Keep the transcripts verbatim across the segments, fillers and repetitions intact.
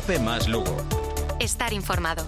COPE más Lugo. Estar informado.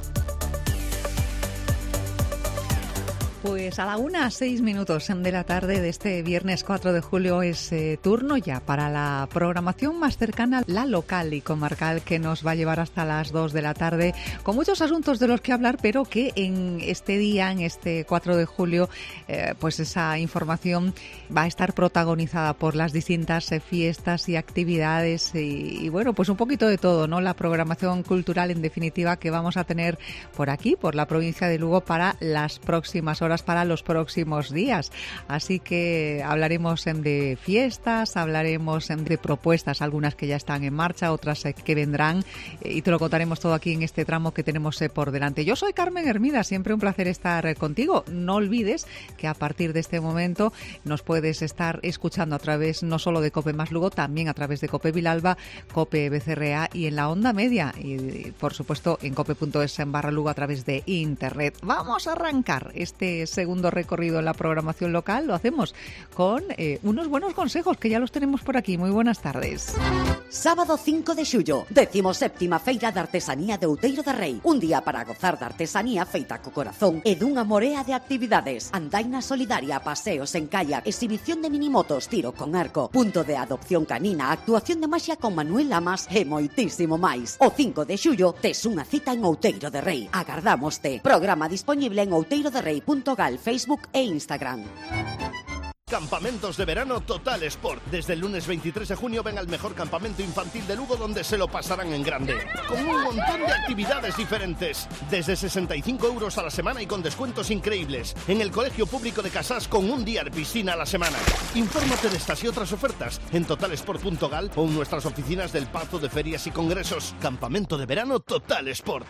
Pues a la una, seis minutos de la tarde de este viernes cuatro de julio es eh, turno ya para la programación más cercana, la local y comarcal, que nos va a llevar hasta las dos de la tarde, con muchos asuntos de los que hablar, pero que en este día, en este cuatro de julio, eh, pues esa información va a estar protagonizada por las distintas eh, fiestas y actividades y, y bueno, pues un poquito de todo, ¿no? La programación cultural, en definitiva, que vamos a tener por aquí, por la provincia de Lugo, para las próximas horas, para los próximos días. Así que hablaremos de fiestas, hablaremos de propuestas, algunas que ya están en marcha, otras que vendrán, y te lo contaremos todo aquí en este tramo que tenemos por delante. Yo soy Carmen Hermida, siempre un placer estar contigo. No olvides que a partir de este momento nos puedes estar escuchando a través no solo de COPE más Lugo, también a través de COPE Vilalba, COPE B C R A y en la onda media, y por supuesto en cope punto es en barra Lugo a través de internet. Vamos a arrancar este segundo recorrido en la programación local. Lo hacemos con eh, unos buenos consejos que ya los tenemos por aquí. Muy buenas tardes. Sábado cinco de xullo, decimoséptima Feira de Artesanía de Outeiro de Rei. Un día para gozar da artesanía feita co corazón e dunha morea de actividades. Andaina solidaria, paseos en kayak, exhibición de minimotos, tiro con arco, punto de adopción canina, actuación de maxia con Manuel Lamas e moitísimo máis. O cinco de xullo tes unha cita en Outeiro de Rei. Agardámoste. Programa disponible en outeiroderrei punto gal, Facebook e Instagram. Campamentos de verano Total Sport. Desde el lunes veintitrés de junio ven al mejor campamento infantil de Lugo, donde se lo pasarán en grande, con un montón de actividades diferentes. Desde sesenta y cinco euros a la semana y con descuentos increíbles. En el Colegio Público de Casás, con un día de piscina a la semana. Infórmate de estas y otras ofertas en totalsport punto gal o en nuestras oficinas del Pazo de Ferias y Congresos. Campamento de verano Total Sport.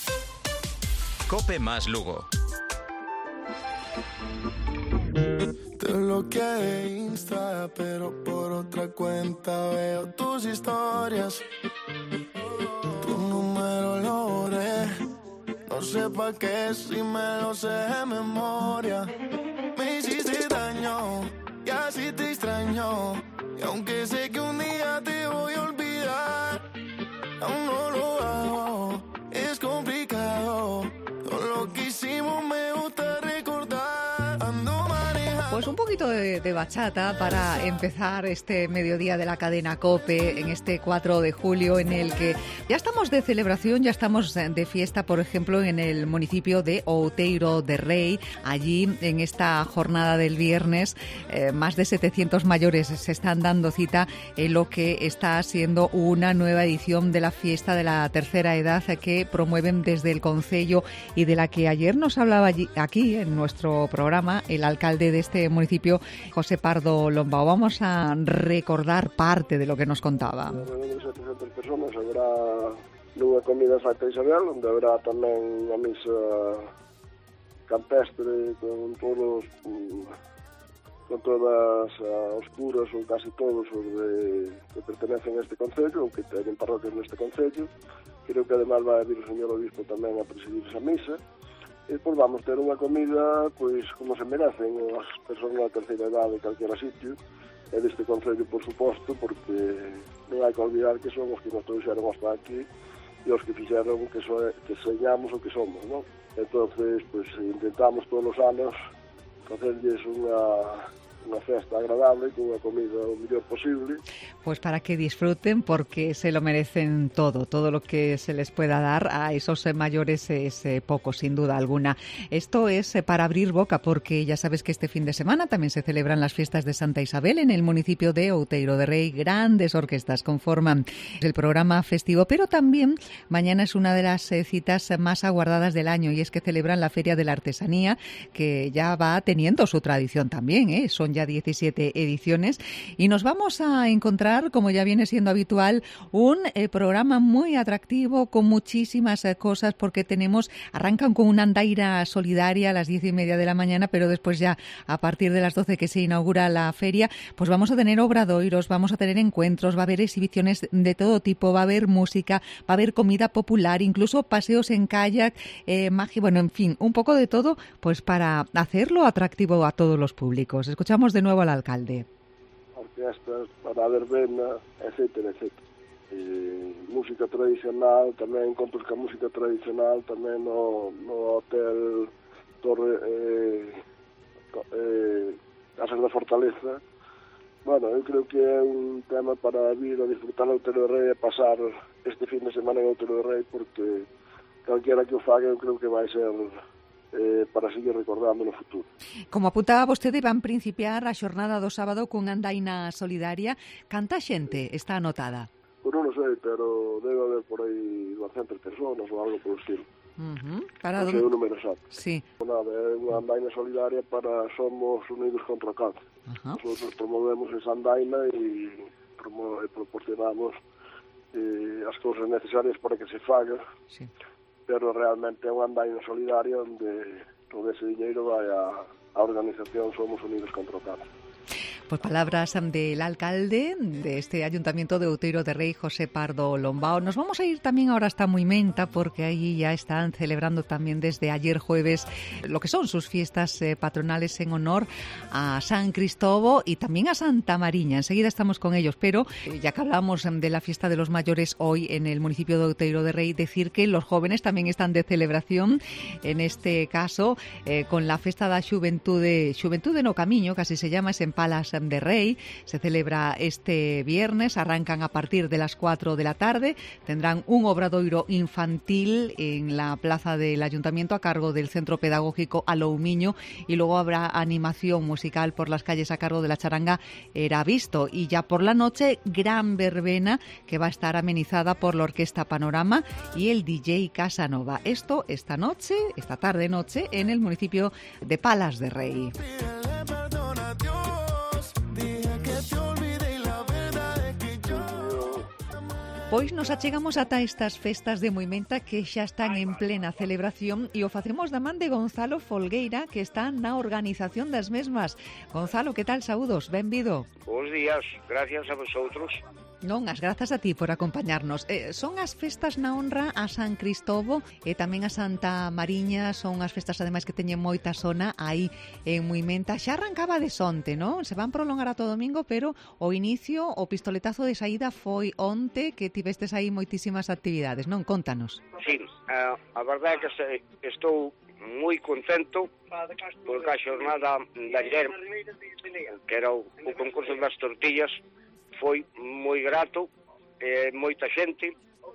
COPE más Lugo. Te bloqueé de Insta, pero por otra cuenta veo tus historias. Tu número lo borré, no sé pa' qué si me lo sé de memoria. Me hiciste daño y así te extraño, y aunque sé que un día te voy a olvidar, aún no lo hago, es complicado. Todo lo que hicimos me gusta recordar. Pues un poquito de, de bachata para empezar este mediodía de la cadena COPE en este cuatro de julio, en el que ya estamos de celebración, ya estamos de fiesta, por ejemplo, en el municipio de Outeiro de Rei. Allí, en esta jornada del viernes, eh, más de setecientos mayores se están dando cita en lo que está siendo una nueva edición de la fiesta de la tercera edad que promueven desde el concello y de la que ayer nos hablaba allí, aquí en nuestro programa el alcalde de este municipio, José Pardo Lombao. Vamos a recordar parte de lo que nos contaba. De setecientas personas habrá unha comida en Santa Isabel, onde habrá tamén unha misa campestre con todos con todas os curas ou casi todos os de, que pertenecen a este concello ou que teñen parroquias neste concello. Creo que además vai vir o señor obispo tamén a presidir esa misa. E pois vamos ter unha comida pois como se merecen as persoas da terceira idade de calquera sitio, e deste concello, por suposto, porque non hai que olvidar que son os que nos trouxeron hasta aquí e os que fixeron que, so, que señamos o que somos, non? Entonces, pois intentamos todos os anos facerlles unha unha festa agradable con unha comida o mellor posible. Pues para que disfruten, porque se lo merecen todo, todo lo que se les pueda dar a esos mayores es eh, poco, sin duda alguna. Esto es eh, para abrir boca, porque ya sabes que este fin de semana también se celebran las fiestas de Santa Isabel en el municipio de Outeiro de Rei. Grandes orquestas conforman el programa festivo, pero también mañana es una de las eh, citas más aguardadas del año, y es que celebran la Feria de la Artesanía, que ya va teniendo su tradición también, ¿eh? Son ya diecisiete ediciones, y nos vamos a encontrar, como ya viene siendo habitual, un eh, programa muy atractivo con muchísimas eh, cosas, porque tenemos, arrancan con una andaina solidaria a las diez y media de la mañana, pero después ya a partir de las doce que se inaugura la feria, pues vamos a tener obradoiros, vamos a tener encuentros, va a haber exhibiciones de todo tipo, va a haber música, va a haber comida popular, incluso paseos en kayak, eh, magia, bueno, en fin, un poco de todo, pues para hacerlo atractivo a todos los públicos. Escuchamos de nuevo al alcalde. Orquestas para a verbena, etcétera, etcétera. eh, música tradicional, tamén encontros ca música tradicional, tamén no, no hotel Torre eh, eh, Casas da Fortaleza. Bueno, eu creo que é un tema para vir a disfrutar no Outeiro de Rei e pasar este fin de semana en Outeiro de Rei, porque calquera que o faga eu creo que vai ser eh, para seguir recordando no futuro. Como apuntaba vostede, van principiar a xornada do sábado con andaina solidaria. Canta xente está anotada? Pues non o sei, pero debe haber por aí doscientas personas ou algo polo estilo. Uh-huh. Para non sei o número exacto. Sí. Nada, é unha andaina solidaria para Somos Unidos contra o Cáncer. Uh-huh. Nosotros promovemos esa andaina e, promo e proporcionamos eh, as cousas necesarias para que se faga. Sí. Pero realmente é unha andaina solidaria onde todo ese diñeiro vai a, a organización Somos Unidos contra o Cáncer. Pues palabras del alcalde de este Ayuntamiento de Outeiro de Rei, José Pardo Lombao. Nos vamos a ir también ahora hasta Muimenta, porque allí ya están celebrando también desde ayer jueves lo que son sus fiestas eh, patronales en honor a San Cristóbal y también a Santa Mariña. Enseguida estamos con ellos, pero eh, ya que hablamos de la fiesta de los mayores hoy en el municipio de Outeiro de Rei, decir que los jóvenes también están de celebración, en este caso eh, con la Festa da Xuventude, Xuventude no Camiño, que así se llama, es en Palas de Rei. Se celebra este viernes, arrancan a partir de las cuatro de la tarde, tendrán un obradoiro infantil en la plaza del Ayuntamiento a cargo del Centro Pedagógico Aloumiño y luego habrá animación musical por las calles a cargo de la charanga Era Visto, y ya por la noche gran verbena que va a estar amenizada por la Orquesta Panorama y el D J Casanova. Esto esta noche, esta tarde noche, en el municipio de Palas de Rei. Pois nos achegamos ata estas festas de Muimenta que xa están en plena celebración e o facemos da man de Gonzalo Folgueira, que está na organización das mesmas. Gonzalo, que tal? Saúdos, benvido. Bos días, gracias a vosotros. Non, as grazas a ti por acompañarnos. Eh, son as festas na honra a San Cristóbal e tamén a Santa Mariña, son as festas ademais que teñen moita sona aí en Muimenta. Xa arrancaba de sonte, non? Se van prolongar a todo domingo, pero o inicio, o pistoletazo de saída foi onte, que tivestes aí moitísimas actividades, non? Contanos. Sí, a, a verdade é que se, estou moi contento porque a xornada de ayer, que era o, o concurso das tortillas, foi moi grato, eh, moita xente,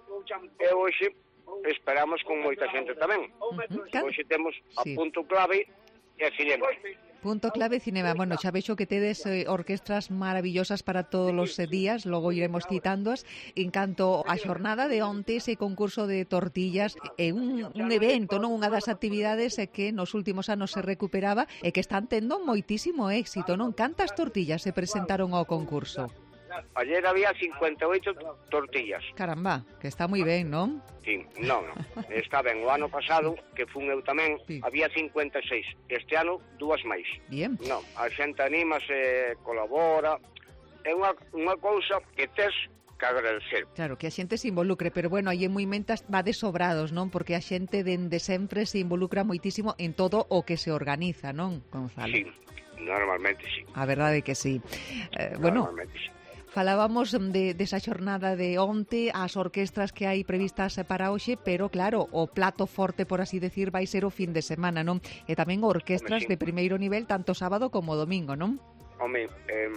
e hoxe esperamos con moita xente tamén. Uh-huh. Hoxe temos a sí. Punto Clave e a Cinema. Punto Clave Cinema. Bueno, xa vexo que tedes eh, orquestras maravillosas para todos os eh, días, logo iremos citándoas. En canto a xornada de onte, ese concurso de tortillas, é eh, un, un evento, non unha das actividades eh, que nos últimos anos se recuperaba e que están tendo moitísimo éxito, non? Cantas tortillas se presentaron ao concurso? Ayer había cincuenta e oito tortillas. Caramba, que está moi ben, non? Sí, non, non, está ben. O ano pasado, que fun eu tamén, sí. Había cincuenta e seis. Este ano, dúas máis. Bien. Non, a xente anímase, colabora. É unha, unha cousa que tes que agradecer. Claro, que a xente se involucre, pero bueno, aí en Muimenta va de sobrados, non? Porque a xente dende sempre se involucra moitísimo en todo o que se organiza, non, Gonzalo? Sí, normalmente sí. A verdade que sí. Eh, bueno, normalmente sí. Falábamos de, de esa xornada de onte, as orquestras que hai previstas para hoxe, pero claro, o plato forte, por así decir, vai ser o fin de semana, non? E tamén orquestras Home, sí. de primeiro nivel, tanto sábado como domingo, non? Home, eh,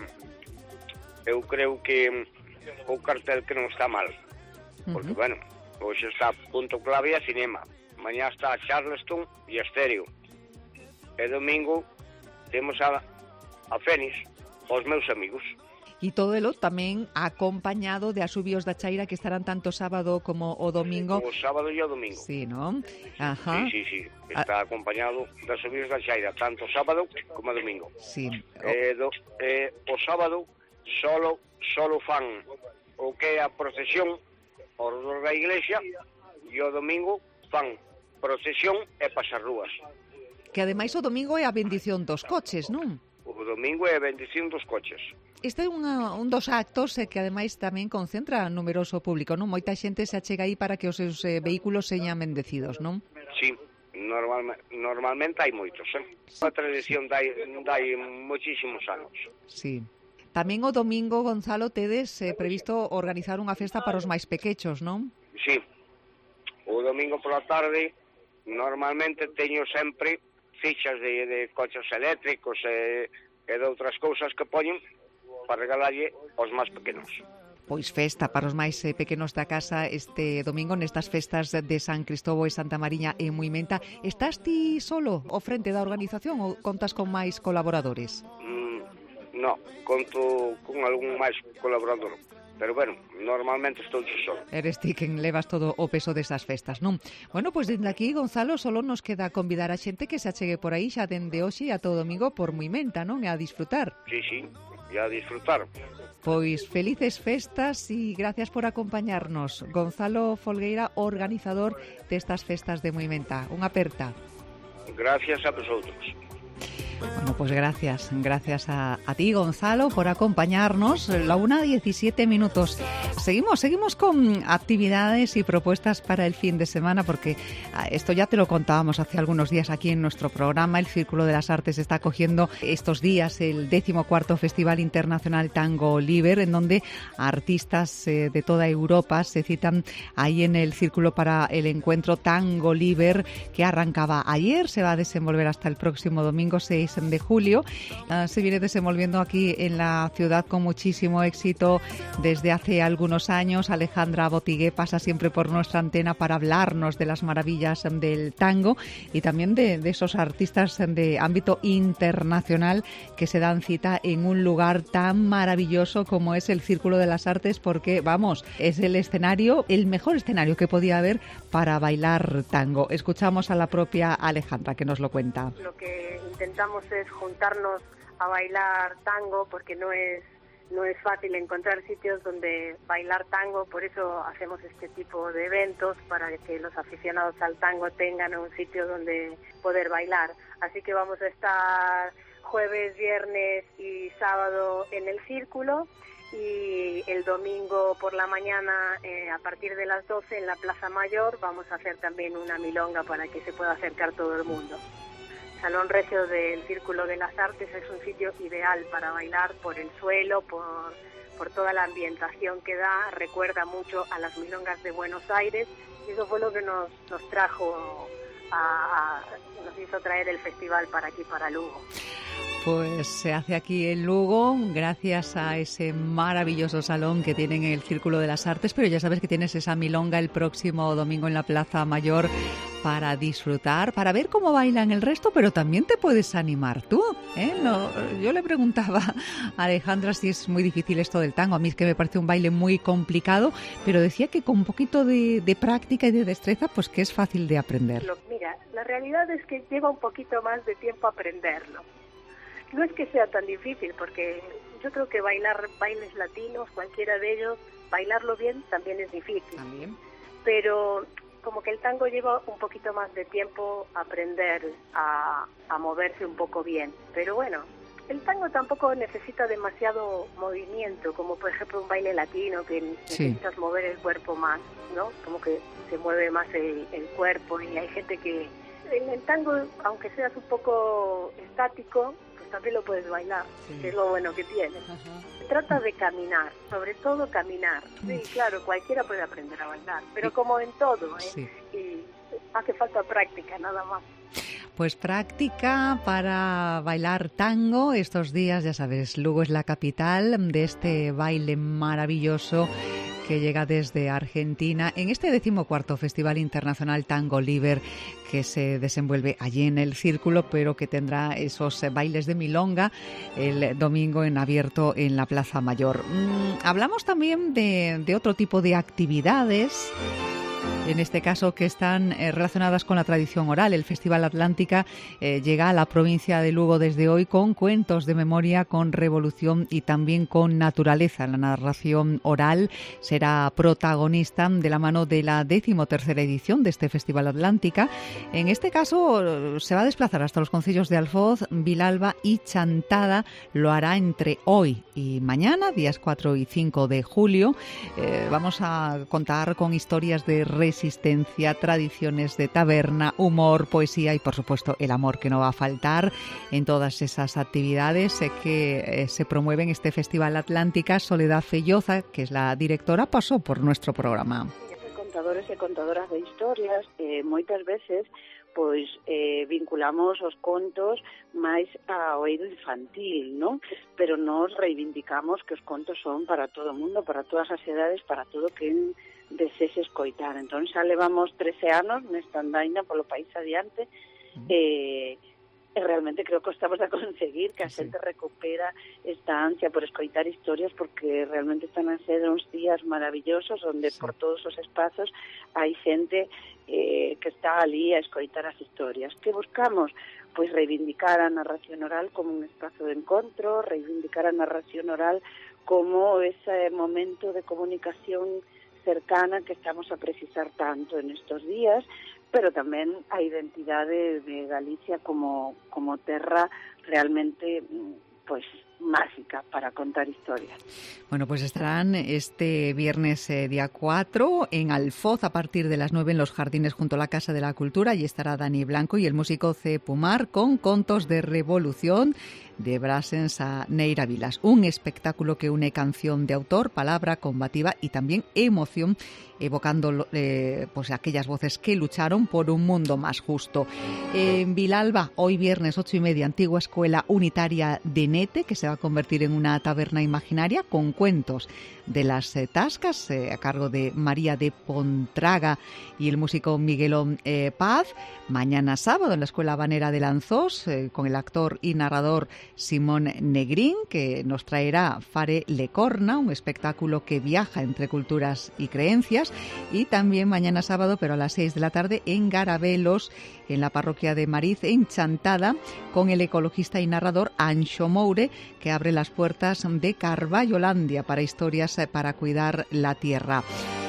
eu creo que o cartel que non está mal, porque, uh-huh. bueno, hoxe está Punto Clave a Cinema, mañá está Charleston e Estéreo, e domingo temos a, a Fénix, os meus amigos. E todo elo tamén acompañado de Asubios da Chaira, que estarán tanto sábado como o domingo. O sábado e o domingo. Sí, non? Ajá. Sí, sí, sí. Está a... acompañado de Asubios da Chaira, tanto sábado como domingo. Sí. Eh, do, eh, o sábado solo, solo fan o que é a procesión por da iglesia, e o domingo fan procesión e pasarrúas. Que ademais o domingo é a bendición dos coches, non? O domingo é a bendición dos coches. Este é unha, un dos actos eh, que ademais tamén concentra numeroso público, non? Moita xente se achega aí para que os seus eh, vehículos señan bendecidos, non? Sí, normal, normalmente hai moitos, eh? Sí, a tradición sí. dai, dai moitísimos anos. Sí. Tamén o domingo, Gonzalo, tedes eh, previsto organizar unha festa para os máis pequechos, non? Sí, o domingo pola tarde normalmente teño sempre fichas de, de coches eléctricos e, e de outras cousas que poñen para regalarlle aos máis pequenos. Pois festa para os máis eh, pequenos da casa este domingo nestas festas de San Cristobo e Santa Mariña en Muimenta. Estás ti solo ao frente da organización ou contas con máis colaboradores? Mm, no, conto con algún máis colaborador. Pero, bueno, normalmente estou solo. Eres ti quen levas todo o peso desas festas, non? Bueno, pois dende aquí, Gonzalo, solo nos queda convidar a xente que se achegue por aí xa dende hoxe a todo domingo por Muimenta, non? E a disfrutar. Sí, sí, e a disfrutar. Pois felices festas e gracias por acompañarnos. Gonzalo Folgueira, organizador destas festas de Muimenta. Unha aperta. Gracias a vosotros. Bueno, pues gracias, gracias a, a ti, Gonzalo, por acompañarnos. La una diecisiete minutos. Seguimos, seguimos con actividades y propuestas para el fin de semana, porque esto ya te lo contábamos hace algunos días aquí en nuestro programa. El Círculo de las Artes está acogiendo estos días el decimocuarto Festival Internacional Tango Liber, en donde artistas eh, de toda Europa se citan ahí en el Círculo para el encuentro Tango Liber, que arrancaba ayer, se va a desenvolver hasta el próximo domingo seis de julio. Uh, se viene desenvolviendo aquí en la ciudad con muchísimo éxito desde hace algunos años. Alejandra Botigué pasa siempre por nuestra antena para hablarnos de las maravillas del tango y también de, de esos artistas de ámbito internacional que se dan cita en un lugar tan maravilloso como es el Círculo de las Artes, porque, vamos, es el escenario, el mejor escenario que podía haber para bailar tango. Escuchamos a la propia Alejandra que nos lo cuenta. Lo que intentamos es juntarnos a bailar tango, porque no es no es fácil encontrar sitios donde bailar tango, por eso hacemos este tipo de eventos, para que los aficionados al tango tengan un sitio donde poder bailar. Así que vamos a estar jueves, viernes y sábado en el Círculo, y el domingo por la mañana eh, a partir de las doce en la Plaza Mayor vamos a hacer también una milonga para que se pueda acercar todo el mundo. Salón Regio del Círculo de las Artes es un sitio ideal para bailar por el suelo, por, por toda la ambientación que da, recuerda mucho a las milongas de Buenos Aires, y eso fue lo que nos, nos trajo, a, a, nos hizo traer el festival para aquí, para Lugo. Pues se hace aquí en Lugo gracias a ese maravilloso salón que tienen en el Círculo de las Artes, pero ya sabes que tienes esa milonga el próximo domingo en la Plaza Mayor para disfrutar, para ver cómo bailan el resto, pero también te puedes animar tú, ¿eh? No, yo le preguntaba a Alejandra si es muy difícil esto del tango. A mí es que me parece un baile muy complicado, pero decía que con un poquito de, de práctica y de destreza, pues que es fácil de aprender. Mira, la realidad es que lleva un poquito más de tiempo aprenderlo. No es que sea tan difícil, porque yo creo que bailar bailes latinos, cualquiera de ellos, bailarlo bien también es difícil. También. Pero como que el tango lleva un poquito más de tiempo aprender a, a moverse un poco bien. Pero bueno, el tango tampoco necesita demasiado movimiento, como por ejemplo un baile latino, que sí. necesitas mover el cuerpo más, ¿no? Como que se mueve más el, el cuerpo, y hay gente que en el tango, aunque seas un poco estático, también lo puedes bailar, sí. que es lo bueno que tiene. Ajá. Se trata de caminar, sobre todo caminar. Sí, claro, cualquiera puede aprender a bailar, pero sí. como en todo, ¿eh? Sí. Y hace falta práctica, nada más. Pues práctica para bailar tango estos días, ya sabes, Lugo es la capital de este baile maravilloso que llega desde Argentina en este decimocuarto Festival Internacional Tango Liber, que se desenvuelve allí en el Círculo, pero que tendrá esos bailes de milonga el domingo en abierto en la Plaza Mayor. Mm, hablamos también de, de otro tipo de actividades, en este caso que están eh, relacionadas con la tradición oral. El Festival Atlántica eh, llega a la provincia de Lugo desde hoy con cuentos de memoria, con revolución y también con naturaleza. La narración oral será protagonista de la mano de la decimotercera edición de este Festival Atlántica. En este caso se va a desplazar hasta los concellos de Alfoz, Vilalba y Chantada. Lo hará entre hoy y mañana, días cuatro y cinco de julio. Eh, vamos a contar con historias de resistencia, tradiciones de taberna, humor, poesía y, por supuesto, el amor, que no va a faltar en todas esas actividades eh, que eh, se promueven en este Festival Atlántica. Soledad Felloza, que es la directora, pasó por nuestro programa. Contadores e contadoras de historias, eh, moitas veces pois eh, vinculamos os contos máis ao eido infantil, non? Pero nos reivindicamos que os contos son para todo o mundo, para todas as edades, para todo quen desese escoitar. Entón xa levamos trece anos nesta andaina polo país adiante, e eh, E realmente creo que estamos a conseguir que a xente sí. recupera esta ansia por escoitar historias, porque realmente están a ser uns días maravillosos onde sí. por todos os espazos hai xente eh, que está ali a escoitar as historias. Que buscamos? Pois reivindicar a narración oral como un espazo de encontro, reivindicar a narración oral como ese momento de comunicación cercana que estamos a precisar tanto en estos días, pero tamén a identidade de Galicia como, como terra realmente pues mágica para contar historias. Bueno, pues estarán este viernes eh, día cuatro en Alfoz a partir de las nueve en los jardines junto a la Casa de la Cultura. Allí estará Dani Blanco y el músico C. Pumar con Contos de Revolución de Brasens a Neira Vilas. Un espectáculo que une canción de autor, palabra combativa y también emoción, evocando eh, pues aquellas voces que lucharon por un mundo más justo. En Vilalba, hoy viernes ocho y media, antigua escuela unitaria de Nete, que se va a convertir en una taberna imaginaria con cuentos de las eh, tascas, eh, a cargo de María de Pontraga y el músico Miguelón eh, Paz. Mañana sábado en la Escuela Habanera de Lanzós, eh, con el actor y narrador Simón Negrín, que nos traerá Fare Lecorna, un espectáculo que viaja entre culturas y creencias. Y también mañana sábado, pero a las seis de la tarde, en Garabelos, en la parroquia de Mariz, en Chantada, con el ecologista y narrador Anxo Moure, que abre las puertas de Carballolandia para historias para cuidar la tierra.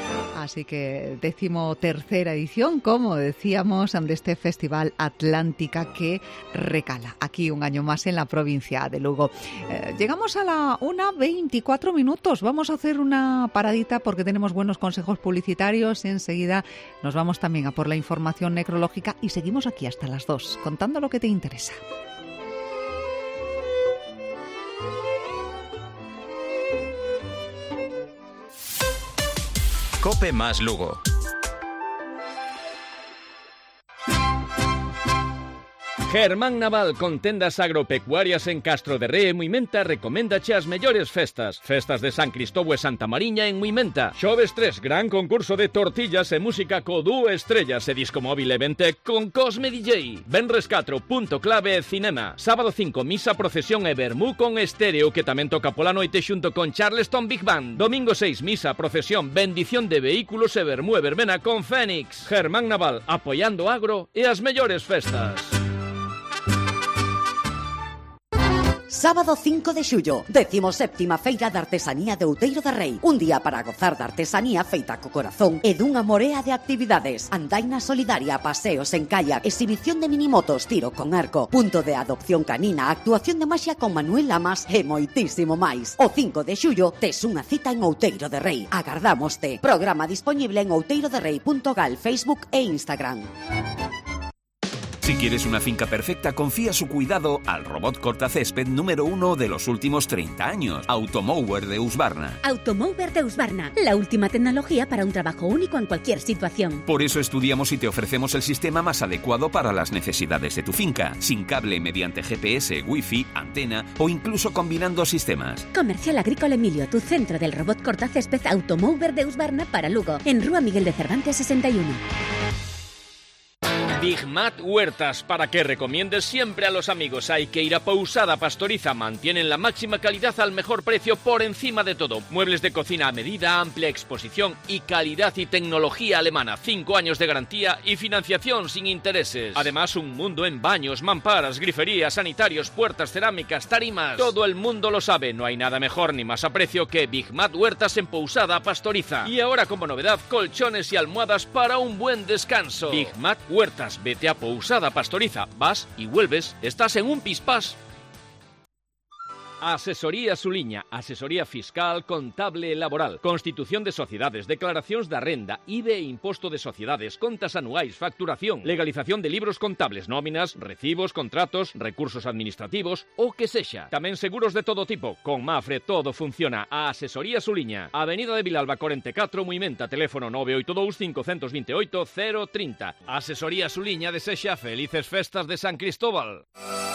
Así que décimo tercera edición, como decíamos, de este Festival Atlántica que recala aquí un año más en la provincia de Lugo. Eh, llegamos a la una veinticuatro minutos. Vamos a hacer una paradita porque tenemos buenos consejos publicitarios. Enseguida nos vamos también a por la información necrológica y seguimos aquí hasta las dos, contando lo que te interesa. Cope más Lugo. Germán Naval, con tendas agropecuarias en Castro de Rei e Muimenta, recoméndache as mellores festas. Festas de San Cristóbal e Santa Mariña en Muimenta. Xoves tres, gran concurso de tortillas e música co dúo estrellas e disco móvil e vente con Cosme D J. Venres catro, punto clave e cinema. Sábado cinco, misa, procesión e vermú con estéreo, que tamén toca pola noite xunto con Charleston Big Band. Domingo seis, misa, procesión, bendición de vehículos e vermú e verbena con Fénix. Germán Naval, apoiando agro e as mellores festas. Sábado cinco de xullo, décimo séptima Feira de Artesanía de Outeiro de Rei. Un día para gozar da artesanía feita co corazón e dunha morea de actividades. Andaina solidaria, paseos en kayak, exhibición de minimotos, tiro con arco, punto de adopción canina, actuación de maxia con Manuel Lamas e moitísimo máis. O cinco de xullo tes unha cita en Outeiro de Rei. Agardámoste. Programa disponible en outeiroderrei punto gal, Facebook e Instagram. Si quieres una finca perfecta, confía su cuidado al robot cortacésped número uno de los últimos treinta años, Automower de Husqvarna. Automower de Husqvarna, la última tecnología para un trabajo único en cualquier situación. Por eso estudiamos y te ofrecemos el sistema más adecuado para las necesidades de tu finca, sin cable, mediante G P S, Wi-Fi, antena o incluso combinando sistemas. Comercial Agrícola Emilio, tu centro del robot cortacésped Automower de Husqvarna para Lugo, en Rúa Miguel de Cervantes sesenta y uno. Bigmat Huertas, para que recomiendes siempre a los amigos. Hay que ir a Pousada Pastoriza. Mantienen la máxima calidad al mejor precio por encima de todo. Muebles de cocina a medida, amplia exposición y calidad y tecnología alemana. Cinco años de garantía y financiación sin intereses. Además, un mundo en baños, mamparas, griferías, sanitarios, puertas, cerámicas, tarimas. Todo el mundo lo sabe. No hay nada mejor ni más a precio que Bigmat Huertas en Pousada Pastoriza. Y ahora, como novedad, colchones y almohadas para un buen descanso. Bigmat Huertas. Vete a Pousada Pastoriza, vas y vuelves, estás en un pispás. Asesoría Suliña, asesoría fiscal, contable e laboral, constitución de sociedades, declaracións da renda, I V A e imposto de sociedades, contas anuais, facturación, legalización de libros contables, nóminas, recibos, contratos, recursos administrativos, o que sexa. Tamén seguros de todo tipo. Con Mafre todo funciona. A Asesoría Suliña, Avenida de Vilalba cuarenta e catro, Muimenta, teléfono nove oito dous, cinco dos oito, cero trinta. Asesoría Suliña desexa felices festas de San Cristóbal.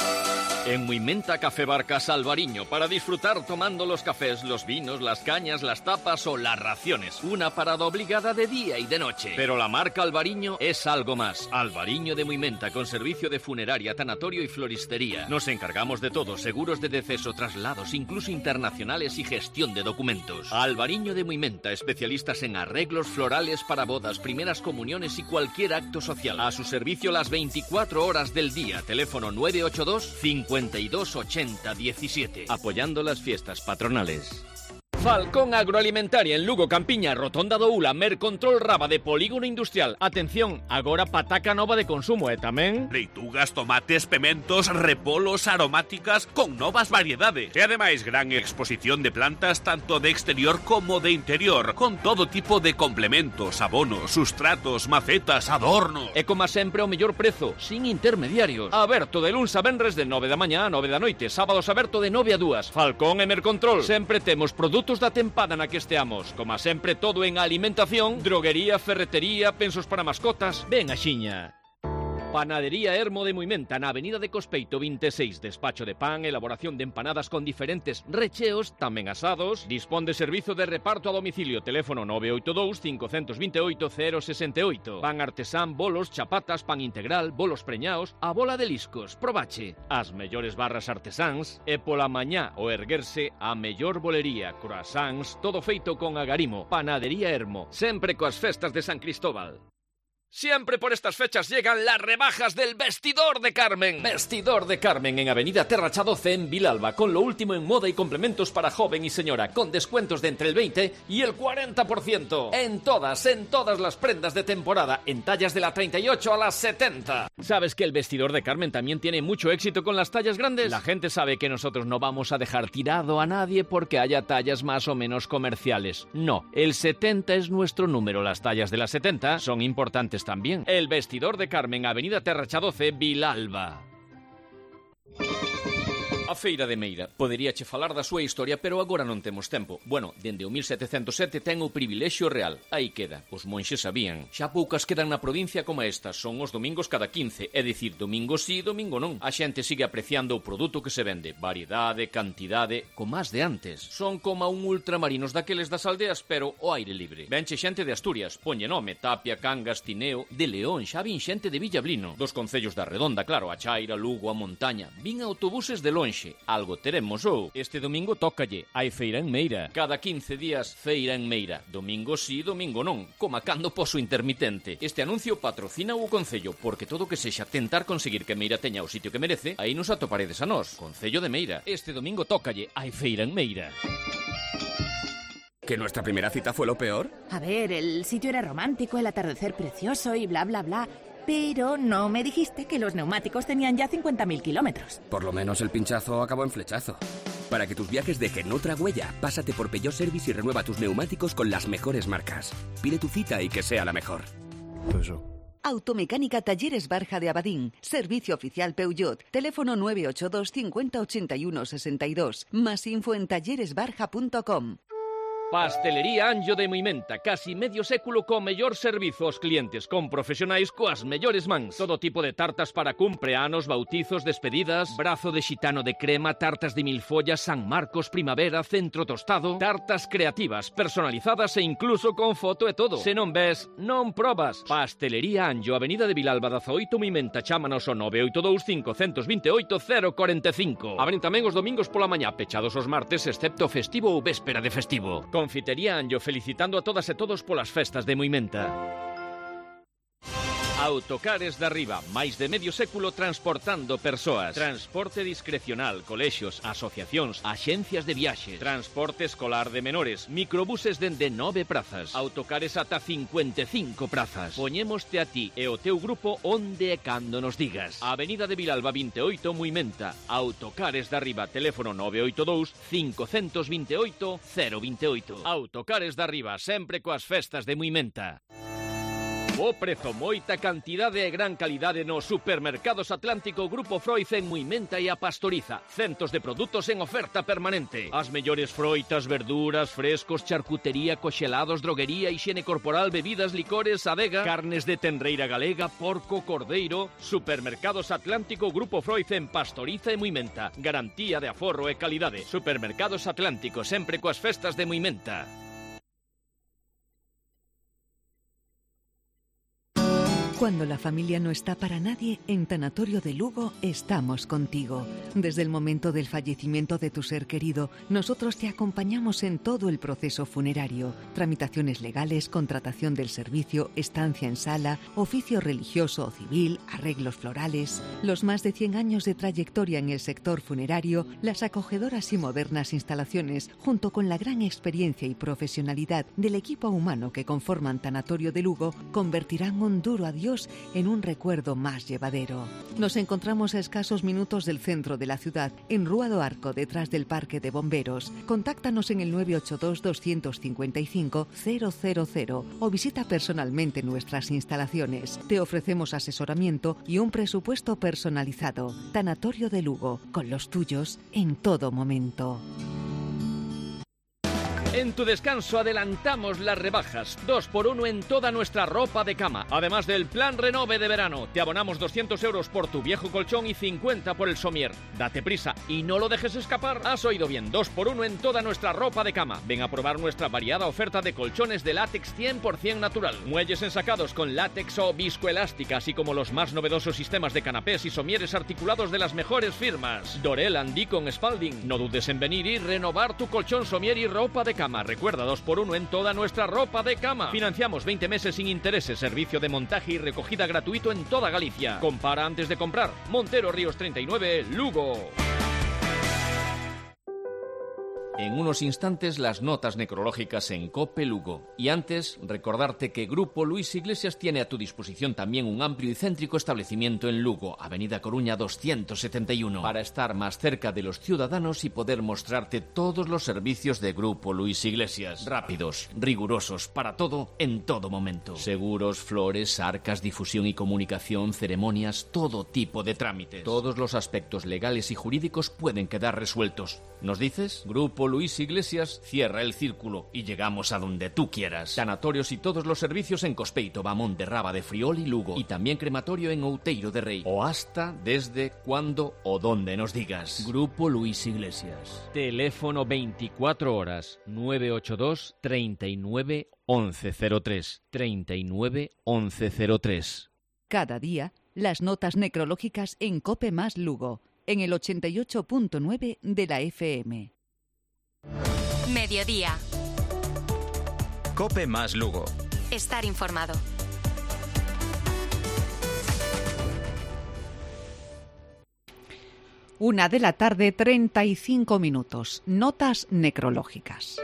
En Muimenta Café Barcas Albariño, para disfrutar tomando los cafés, los vinos, las cañas, las tapas o las raciones. Una parada obligada de día y de noche. Pero la marca Albariño es algo más. Albariño de Muimenta, con servicio de funeraria, tanatorio y floristería. Nos encargamos de todo, seguros de deceso, traslados, incluso internacionales y gestión de documentos. Albariño de Muimenta, especialistas en arreglos florales para bodas, primeras comuniones y cualquier acto social. A su servicio las veinticuatro horas del día. Teléfono nueve ocho dos, cincuenta y dos ochenta diecisiete. Apoyando las fiestas patronales. Falcón Agroalimentaria en Lugo, Campiña, Rotonda do Ula, Mercontrol Raba de Polígono Industrial. Atención, agora pataca nova de consumo, e tamén leitugas, tomates, pementos, repolos, aromáticas con novas variedades. E ademais gran exposición de plantas tanto de exterior como de interior, con todo tipo de complementos, abonos, sustratos, macetas, adornos. E como sempre o mellor prezo, sin intermediarios. Aberto de luns a venres de nove da mañá a nove da noite, sábados aberto de nove a dúas. Falcón e Mercontrol. Sempre temos produtos da tempada na que esteamos. Como sempre, todo en alimentación, droguería, ferretería, pensos para mascotas. Ven axiña. Panadería Hermo de Muimenta, na avenida de Cospeito vinte e seis. Despacho de pan, elaboración de empanadas con diferentes recheos, tamén asados. Dispón de servizo de reparto a domicilio. Teléfono nove oito dous, cinco dos oito, cero seis oito. Pan artesán, bolos, chapatas, pan integral, bolos preñaos, a bola de liscos. Probache as mellores barras artesáns e pola mañá o erguerse a mellor bolería, croissants, todo feito con agarimo. Panadería Hermo, sempre coas festas de San Cristóbal. Siempre por estas fechas llegan las rebajas del Vestidor de Carmen. Vestidor de Carmen en Avenida Terracha doce en Vilalba, con lo último en moda y complementos para joven y señora, con descuentos de entre el veinte y el cuarenta por ciento. En todas, en todas las prendas de temporada, en tallas de la treinta y ocho a las setenta. ¿Sabes que el Vestidor de Carmen también tiene mucho éxito con las tallas grandes? La gente sabe que nosotros no vamos a dejar tirado a nadie porque haya tallas más o menos comerciales. No, el setenta es nuestro número. Las tallas de la setenta son importantes también. El Vestidor de Carmen, Avenida Terracha doce, Vilalba. A Feira de Meira. Poderíache falar da súa historia, pero agora non temos tempo. Bueno, dende o mil setecentos sete ten o privilexio real. Aí queda. Os monxes sabían. Xa poucas quedan na provincia como estas. Son os domingos cada quince. É dicir, domingo sí, domingo non. A xente sigue apreciando o produto que se vende. Variedade, cantidade, como as de antes. Son como un ultramarinos daqueles das aldeas, pero ao aire libre. Venche xente de Asturias. Poñe nome, Tapia, Cangas, Tineo. De León, xa vin xente de Villablino. Dos concellos da Redonda, claro, a Chaira, Lugo, a Montaña. Vin autobuses de lonxe. Algo teremos ou este domingo tócalle, hai feira en Meira. Cada quince días feira en Meira. Domingo sí, domingo non, como cando poso intermitente. Este anuncio patrocina o Concello, porque todo que sexa tentar conseguir que Meira teña o sitio que merece, aí nos atoparedes a nós. Concello de Meira. Este domingo tócalle, hai feira en Meira. ¿Que nuestra primera cita fue lo peor? A ver, el sitio era romántico, el atardecer precioso y bla, bla, bla. Pero no me dijiste que los neumáticos tenían ya cincuenta mil kilómetros. Por lo menos el pinchazo acabó en flechazo. Para que tus viajes dejen otra huella, pásate por Peugeot Service y renueva tus neumáticos con las mejores marcas. Pide tu cita y que sea la mejor. Peugeot. Automecánica Talleres Barja de Abadín. Servicio oficial Peugeot. Teléfono nueve ocho dos, cincuenta, ochenta y uno, sesenta y dos. Más info en talleres barja punto com. Pastelería Anjo de Muimenta, casi medio século con mellor servizo aos clientes, con profesionais coas mellores mans. Todo tipo de tartas para cumpleanos, bautizos, despedidas, brazo de xitano de crema, tartas de mil follas, San Marcos, primavera, centro tostado, tartas creativas, personalizadas e incluso con foto e todo. Se non ves, non probas. Pastelería Anjo, Avenida de Vilalba dezaoito, Muimenta, chámanos ao nove oito dous, cinco dos oito, cero cuarenta e cinco. Abren tamén os domingos pola mañá, pechados os martes, excepto festivo ou véspera de festivo. Confitería Anjo, felicitando a todas e todos polas festas de Muimenta. Autocares da Riba, máis de medio século transportando persoas. Transporte discrecional, colexios, asociacións, axencias de viaxe, transporte escolar de menores, microbuses dende nove prazas, autocares ata cincuenta e cinco prazas. Poñémoste a ti e o teu grupo onde e cando nos digas. Avenida de Vilalba vinte e oito, Muimenta. Autocares da Riba, teléfono nove oito dous, cinco dos oito, cero vinte e oito. Autocares da Riba, sempre coas festas de Muimenta. Bo prezo, moita cantidade e gran calidade nos Supermercados Atlántico Grupo Froiz en Muimenta e a Pastoriza. Centos de produtos en oferta permanente. As mellores froitas, verduras, frescos, charcutería, coxelados, droguería, hixiene corporal, bebidas, licores, adega, carnes de tenreira galega, porco, cordeiro. Supermercados Atlántico Grupo Froiz en Pastoriza e Muimenta. Garantía de aforro e calidade. Supermercados Atlántico, sempre coas festas de Muimenta. Cuando la familia no está para nadie, en Tanatorio de Lugo estamos contigo. Desde el momento del fallecimiento de tu ser querido, nosotros te acompañamos en todo el proceso funerario. Tramitaciones legales, contratación del servicio, estancia en sala, oficio religioso o civil, arreglos florales. Los más de cien años de trayectoria en el sector funerario, las acogedoras y modernas instalaciones, junto con la gran experiencia y profesionalidad del equipo humano que conforman Tanatorio de Lugo, convertirán un duro adiós en un recuerdo más llevadero. Nos encontramos a escasos minutos del centro de la ciudad, en Rúa do Arco, detrás del Parque de Bomberos. Contáctanos en el nueve ocho dos, dos cinco cinco, cero cero cero o visita personalmente nuestras instalaciones. Te ofrecemos asesoramiento y un presupuesto personalizado. Tanatorio de Lugo, con los tuyos en todo momento. En tu descanso adelantamos las rebajas, dos por uno en toda nuestra ropa de cama. Además del plan Renove de verano, te abonamos doscientos euros por tu viejo colchón y cincuenta por el somier. Date prisa y no lo dejes escapar. Has oído bien, dos por uno en toda nuestra ropa de cama. Ven a probar nuestra variada oferta de colchones de látex cien por ciento natural. Muelles ensacados con látex o viscoelástica, así como los más novedosos sistemas de canapés y somieres articulados de las mejores firmas. Dorel and Deacon Spalding. No dudes en venir y renovar tu colchón, somier y ropa de cama. Recuerda, dos por uno en toda nuestra ropa de cama. Financiamos veinte meses sin intereses, servicio de montaje y recogida gratuito en toda Galicia. Compara antes de comprar. Montero Ríos treinta y nueve, Lugo. En unos instantes las notas necrológicas en COPE Lugo. Y antes, recordarte que Grupo Luis Iglesias tiene a tu disposición también un amplio y céntrico establecimiento en Lugo, Avenida Coruña doscientos setenta y uno, para estar más cerca de los ciudadanos y poder mostrarte todos los servicios de Grupo Luis Iglesias. Rápidos, rigurosos, para todo, en todo momento. Seguros, flores, arcas, difusión y comunicación, ceremonias, todo tipo de trámites. Todos los aspectos legales y jurídicos pueden quedar resueltos. ¿Nos dices? Grupo Luis Iglesias cierra el círculo y llegamos a donde tú quieras. Sanatorios y todos los servicios en Cospeito, Bamón de Raba de Friol y Lugo. Y también crematorio en Outeiro de Rei. O hasta, desde, cuando o donde nos digas. Grupo Luis Iglesias. Teléfono veinticuatro horas nueve ocho dos, treinta y nueve, once cero tres. treinta y nueve, once cero tres. Cada día, las notas necrológicas en COPE más Lugo, en el ochenta y ocho punto nueve de la F M. Mediodía. COPE más Lugo. Estar informado. Una de la tarde, treinta y cinco minutos. Notas necrológicas.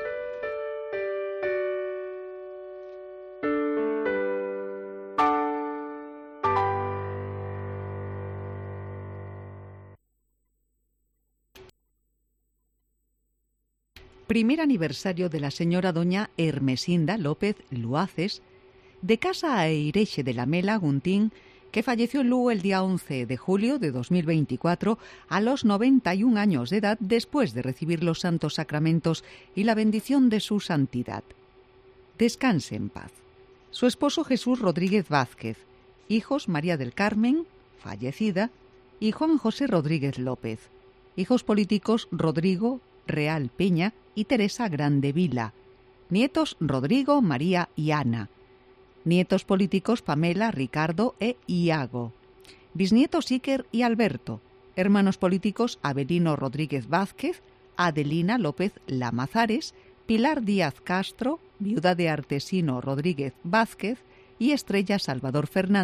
Primer aniversario de la señora doña Hermesinda López Luaces, de casa a Eirexe de la Mela, Guntín, que falleció en Lugo el día once de julio de dos mil veinticuatro a los noventa y un años de edad, después de recibir los santos sacramentos y la bendición de su santidad. Descanse en paz. Su esposo Jesús Rodríguez Vázquez, hijos María del Carmen, fallecida, y Juan José Rodríguez López. Hijos políticos Rodrigo Real Peña y Teresa Grande Vila. Nietos Rodrigo, María y Ana. Nietos políticos Pamela, Ricardo e Iago. Bisnietos Iker y Alberto. Hermanos políticos Avelino Rodríguez Vázquez, Adelina López Lamazares, Pilar Díaz Castro, viuda de Artesino Rodríguez Vázquez, y Estrella Salvador Fernández,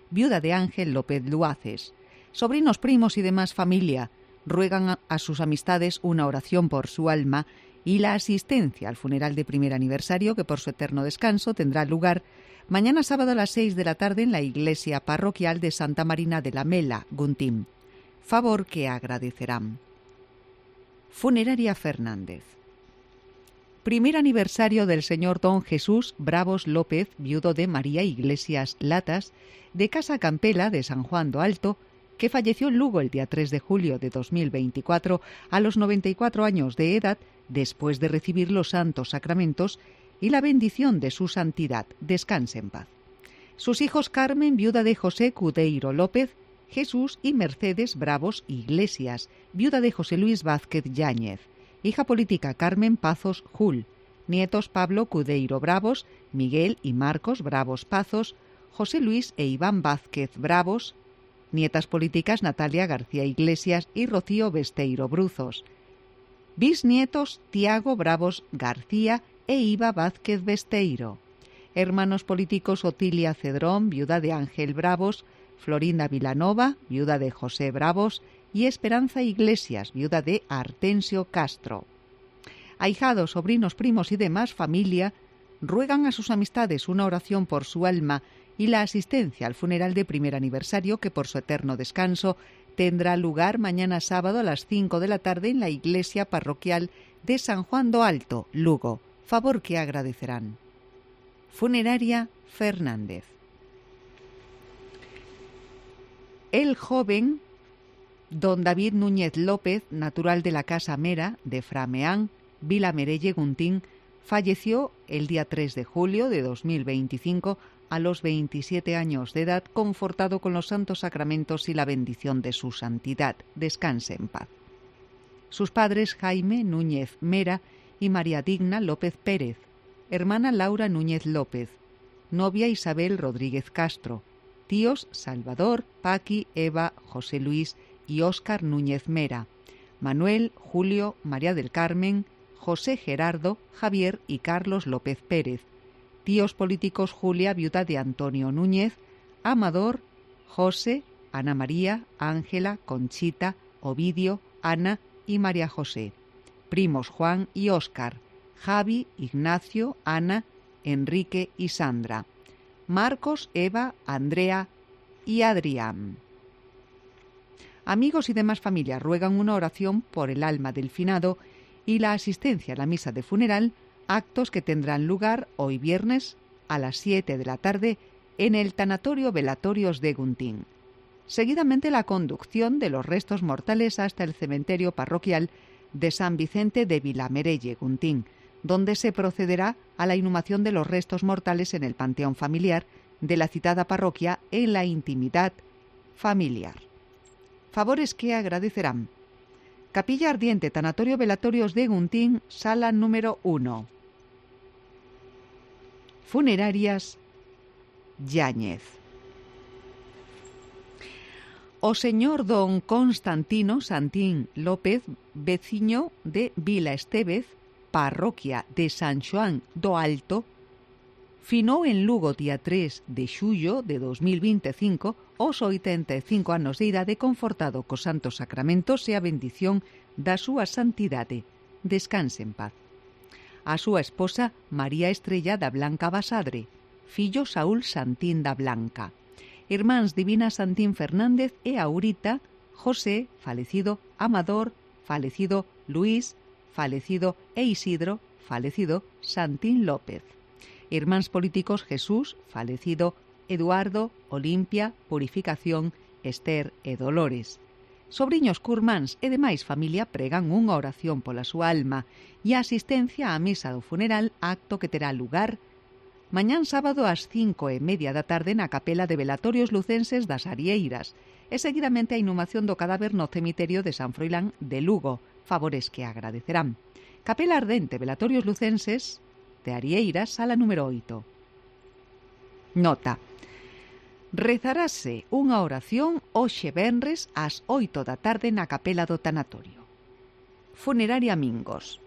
viuda de Ángel López Luaces. Sobrinos, primos y demás familia ruegan a sus amistades una oración por su alma y la asistencia al funeral de primer aniversario que por su eterno descanso tendrá lugar mañana sábado a las seis de la tarde en la iglesia parroquial de Santa Marina de la Mela, Guntín. Favor que agradecerán. Funeraria Fernández. Primer aniversario del señor don Jesús Bravos López, viudo de María Iglesias Latas, de Casa Campela de San Juan do Alto, que falleció en Lugo el día tres de julio de dos mil veinticuatro a los noventa y cuatro años de edad, después de recibir los santos sacramentos y la bendición de su santidad. Descanse en paz. Sus hijos Carmen, viuda de José Cudeiro López, Jesús y Mercedes Bravos Iglesias, viuda de José Luis Vázquez Yáñez. Hija política Carmen Pazos Jul. Nietos Pablo Cudeiro Bravos, Miguel y Marcos Bravos Pazos, José Luis e Iván Vázquez Bravos. Nietas políticas Natalia García Iglesias y Rocío Besteiro Bruzos. Bisnietos Tiago Bravos García e Iva Vázquez Besteiro. Hermanos políticos Otilia Cedrón, viuda de Ángel Bravos, Florinda Vilanova, viuda de José Bravos, y Esperanza Iglesias, viuda de Artensio Castro. Ahijados, sobrinos, primos y demás familia ruegan a sus amistades una oración por su alma y la asistencia al funeral de primer aniversario que por su eterno descanso tendrá lugar mañana sábado a las cinco de la tarde en la iglesia parroquial de San Juan do Alto, Lugo. Favor que agradecerán. Funeraria Fernández. El joven don David Núñez López, natural de la Casa Mera, de Frameán, Vila Merelle, Guntín, falleció el día tres de julio de dos mil veinticinco a los veintisiete años de edad, confortado con los santos sacramentos y la bendición de su santidad. Descanse en paz. Sus padres Jaime Núñez Mera y María Digna López Pérez, hermana Laura Núñez López, novia Isabel Rodríguez Castro, tíos Salvador, Paqui, Eva, José Luis y Óscar Núñez Mera, Manuel, Julio, María del Carmen, José Gerardo, Javier y Carlos López Pérez, tíos políticos Julia, viuda de Antonio Núñez, Amador, José, Ana María, Ángela, Conchita, Ovidio, Ana y María José, primos Juan y Óscar, Javi, Ignacio, Ana, Enrique y Sandra, Marcos, Eva, Andrea y Adrián. Amigos y demás familias ruegan una oración por el alma del finado y la asistencia a la misa de funeral, actos que tendrán lugar hoy viernes a las siete de la tarde en el Tanatorio Velatorios de Guntín. Seguidamente la conducción de los restos mortales hasta el cementerio parroquial de San Vicente de Vilamerelle, Guntín, donde se procederá a la inhumación de los restos mortales en el panteón familiar de la citada parroquia en la intimidad familiar. Favores que agradecerán. Capilla Ardiente, Tanatorio Velatorios de Guntín, sala número uno. Funerarias Yáñez. O señor don Constantino Santín López, veciño de Vila Estévez, parroquia de San Xoán do Alto, finou en Lugo día tres de xullo de dos mil veinticinco os oitenta e cinco anos de idade, confortado cos santos sacramentos e a bendición da súa santidade. Descanse en paz. A súa esposa María Estrella da Blanca Basadre, fillo Saúl Santín da Blanca, irmáns Divina Santín Fernández e Aurita, José, falecido, Amador, falecido, Luís, falecido e Isidro, falecido, Santín López. Irmáns políticos Jesús, falecido, Eduardo, Olimpia, Purificación, Esther e Dolores. Sobriños curmáns e demais familia pregan unha oración pola súa alma e a asistencia á misa do funeral, acto que terá lugar mañán sábado ás cinco e media da tarde na capela de Velatorios Lucenses das Arieiras e seguidamente a inhumación do cadáver no cemiterio de San Froilán de Lugo, favores que agradecerán. Capela Ardente, Velatorios Lucenses de Arieiras, sala número oito. Nota. Rezarase unha oración hoxe venres ás oito da tarde na capela do tanatorio. Funeraria Mingos.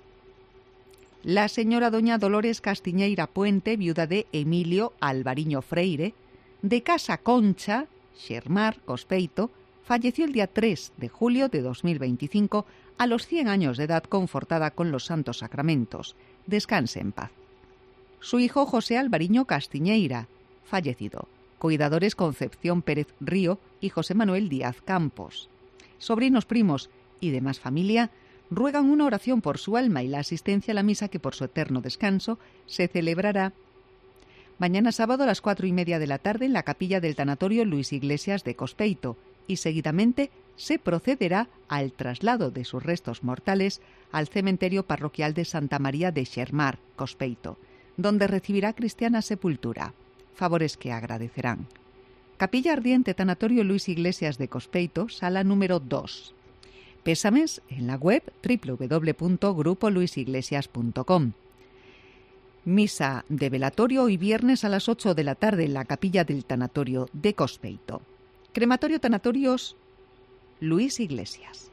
La señora doña Dolores Castiñeira Puente, viuda de Emilio Alvariño Freire, de Casa Concha, Xermar, Cospeito, falleció el día tres de julio de dos mil veinticinco a los cien años de edad, confortada con los santos sacramentos. Descanse en paz. Su hijo José Alvariño Castiñeira, fallecido. Cuidadores Concepción Pérez Río y José Manuel Díaz Campos. Sobrinos, primos y demás familia ruegan una oración por su alma y la asistencia a la misa que por su eterno descanso se celebrará mañana sábado a las cuatro y media de la tarde en la capilla del tanatorio Luis Iglesias de Cospeito, y seguidamente se procederá al traslado de sus restos mortales al cementerio parroquial de Santa María de Xermar, Cospeito, donde recibirá cristiana sepultura. Favores que agradecerán. Capilla Ardiente Tanatorio Luis Iglesias de Cospeito, sala número dos. Pésames en la web doble u doble u doble u punto grupo luis iglesias punto com. Misa de velatorio hoy viernes a las ocho de la tarde en la capilla del tanatorio de Cospeito. Crematorio Tanatorios Luis Iglesias.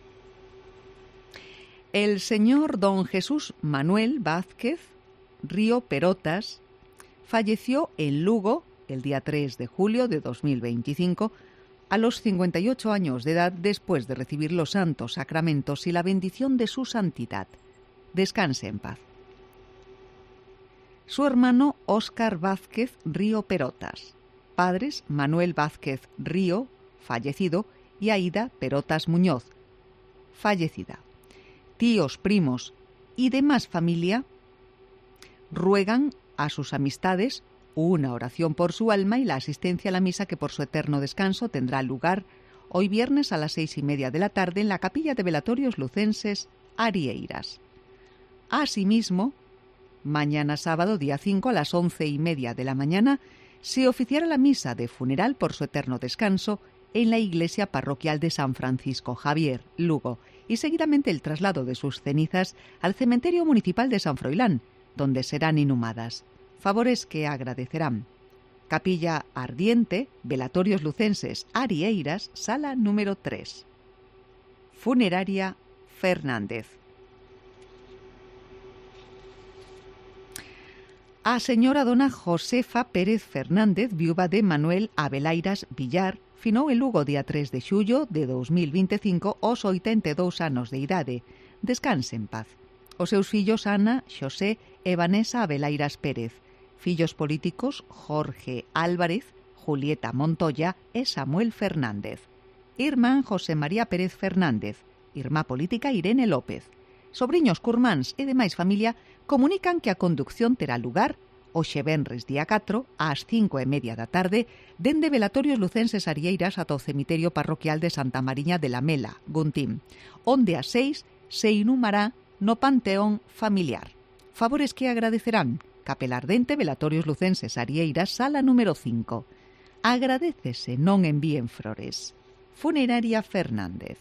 El señor don Jesús Manuel Vázquez Río Perotas falleció en Lugo el día tres de julio de dos mil veinticinco a los cincuenta y ocho años de edad, después de recibir los santos sacramentos y la bendición de su santidad. Descanse en paz. Su hermano Óscar Vázquez Río Perotas. Padres Manuel Vázquez Río, fallecido, y Aida Perotas Muñoz, fallecida. Tíos, primos y demás familia ruegan a sus amistades una oración por su alma y la asistencia a la misa que por su eterno descanso tendrá lugar hoy viernes a las seis y media de la tarde en la capilla de velatorios lucenses Arieiras. Asimismo, mañana sábado día cinco a las once y media de la mañana se oficiará la misa de funeral por su eterno descanso en la iglesia parroquial de San Francisco Javier, Lugo, y seguidamente el traslado de sus cenizas al cementerio municipal de San Froilán, donde serán inhumadas. Favores que agradecerán. Capilla Ardiente, Velatorios Lucenses Arieiras, sala número tres. Funeraria Fernández. A señora dona Josefa Pérez Fernández, viúva de Manuel Abelairas Villar, finou en Lugo día tres de xullo de dos mil veinticinco aos oitenta e dous anos de idade. Descanse en paz. Os seus fillos Ana, Xosé e Vanessa Abelairas Pérez. Fillos políticos Jorge Álvarez, Julieta Montoya e Samuel Fernández. Irmán José María Pérez Fernández. Irmá política Irene López. Sobriños, curmáns e demais familia comunican que a conducción terá lugar hoxe venres día catro ás cinco e media da tarde dende Velatorios Lucenses Arieiras ata o cemiterio parroquial de Santa Mariña de la Mela, Guntín, onde ás seis se inhumará no panteón familiar. Favores que agradecerán. Capela Ardente, Velatorios Lucenses Arieiras, sala número cinco. Agradécese, non envíen flores. Funeraria Fernández.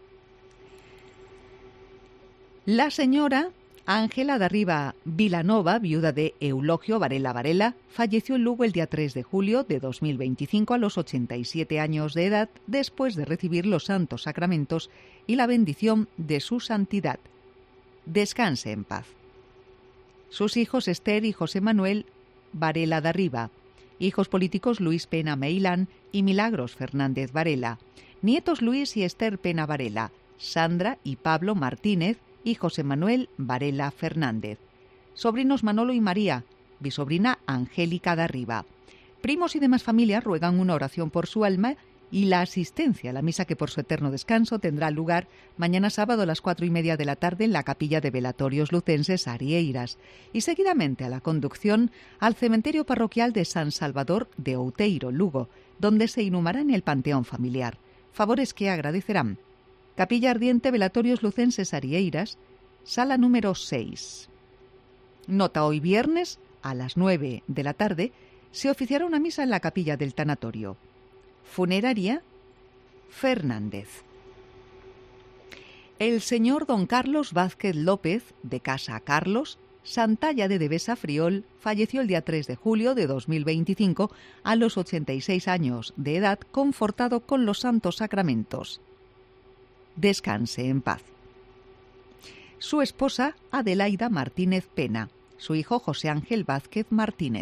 La señora Ángela Darriba Vilanova, viuda de Eulogio Varela Varela, falleció en Lugo el día tres de julio de dos mil veinticinco a los ochenta y siete años de edad, después de recibir los santos sacramentos y la bendición de su santidad. Descanse en paz. Sus hijos Esther y José Manuel Varela Darriba, hijos políticos Luis Pena Meilán y Milagros Fernández Varela, nietos Luis y Esther Pena Varela, Sandra y Pablo Martínez y José Manuel Varela Fernández, sobrinos Manolo y María, bisobrina Angélica Darriba. Primos y demás familias ruegan una oración por su alma y la asistencia a la misa que por su eterno descanso tendrá lugar mañana sábado a las cuatro y media de la tarde en la capilla de Velatorios Lucenses Arieiras y seguidamente a la conducción al cementerio parroquial de San Salvador de Outeiro, Lugo, donde se inhumará en el panteón familiar. Favores que agradecerán. Capilla Ardiente Velatorios Lucenses Arieiras, sala número seis. Nota: hoy viernes a las nueve de la tarde se oficiará una misa en la capilla del tanatorio. Funeraria Fernández. El señor don Carlos Vázquez López, de Casa Carlos, Santalla de Devesa Friol, falleció el día tres de julio de dos mil veinticinco a los ochenta y seis años de edad, confortado con los santos sacramentos. Descanse en paz. Su esposa Adelaida Martínez Pena, su hijo José Ángel Vázquez Martínez,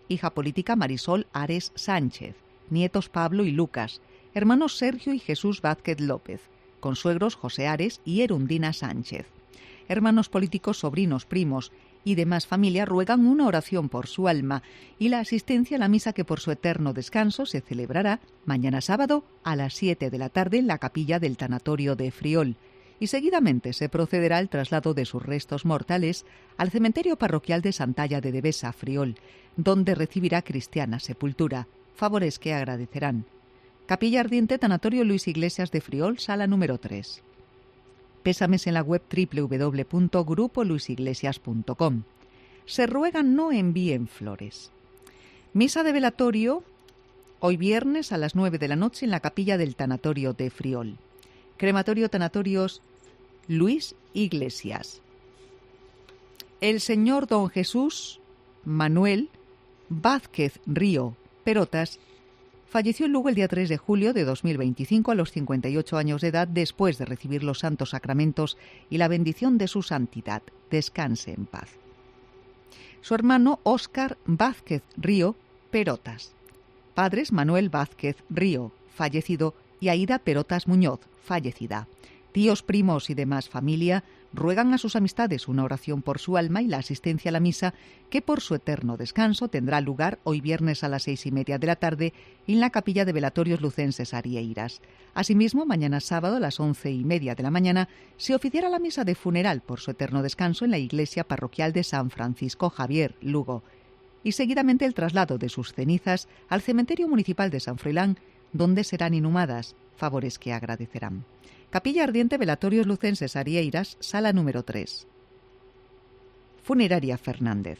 hija política Marisol Ares Sánchez, nietos Pablo y Lucas, hermanos Sergio y Jesús Vázquez López, consuegros José Ares y Erundina Sánchez. Hermanos políticos, sobrinos, primos y demás familia ruegan una oración por su alma y la asistencia a la misa que por su eterno descanso se celebrará mañana sábado a las siete de la tarde en la capilla del tanatorio de Friol, y seguidamente se procederá al traslado de sus restos mortales al cementerio parroquial de Santalla de Devesa, Friol, donde recibirá cristiana sepultura, favores que agradecerán. Capilla Ardiente, Tanatorio Luis Iglesias de Friol, sala número tres. Pésames en la web doble u doble u doble u punto grupo luis iglesias punto com. Se ruegan no envíen flores. Misa de velatorio hoy viernes a las nueve de la noche en la capilla del Tanatorio de Friol. Crematorio Tanatorios Luis Iglesias. El señor don Jesús Manuel Vázquez Río Perotas falleció en Lugo el día tres de julio de dos mil veinticinco a los cincuenta y ocho años de edad después de recibir los santos sacramentos y la bendición de su santidad. Descanse en paz. Su hermano Óscar Vázquez Río Perotas. Padres Manuel Vázquez Río, fallecido, y Aída Perotas Muñoz, fallecida. Tíos, primos y demás familia ruegan a sus amistades una oración por su alma y la asistencia a la misa que por su eterno descanso tendrá lugar hoy viernes a las seis y media de la tarde en la capilla de Velatorios Lucenses Arieiras. Asimismo, mañana sábado a las once y media de la mañana se oficiará la misa de funeral por su eterno descanso en la iglesia parroquial de San Francisco Javier, Lugo, y seguidamente el traslado de sus cenizas al cementerio municipal de San Froilán, donde serán inhumadas, favores que agradecerán. Capilla Ardiente, Velatorios Lucenses Arieiras, sala número tres. Funeraria Fernández.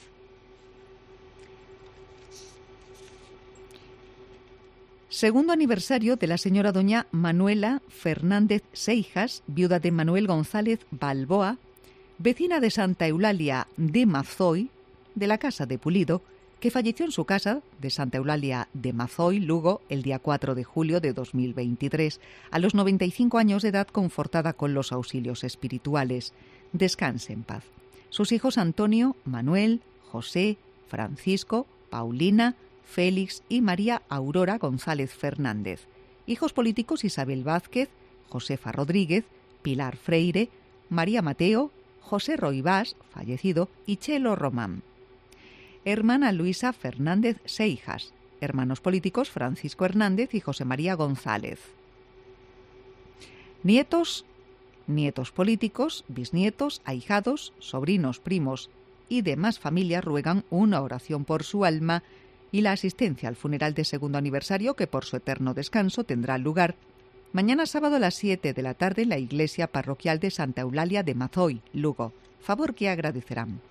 Segundo aniversario de la señora doña Manuela Fernández Seijas, viuda de Manuel González Balboa, vecina de Santa Eulalia de Mazoy, de la Casa de Pulido, que falleció en su casa de Santa Eulalia de Mazoy, Lugo, el día cuatro de julio de dos mil veintitrés, a los noventa y cinco años de edad, confortada con los auxilios espirituales. Descanse en paz. Sus hijos Antonio, Manuel, José, Francisco, Paulina, Félix y María Aurora González Fernández. Hijos políticos Isabel Vázquez, Josefa Rodríguez, Pilar Freire, María Mateo, José Roibás, fallecido, y Chelo Román. Hermana Luisa Fernández Seijas. Hermanos políticos Francisco Hernández y José María González. Nietos, nietos políticos, bisnietos, ahijados, sobrinos, primos y demás familias ruegan una oración por su alma y la asistencia al funeral de segundo aniversario que por su eterno descanso tendrá lugar mañana sábado a las siete de la tarde en la iglesia parroquial de Santa Eulalia de Mazoy, Lugo, favor que agradecerán.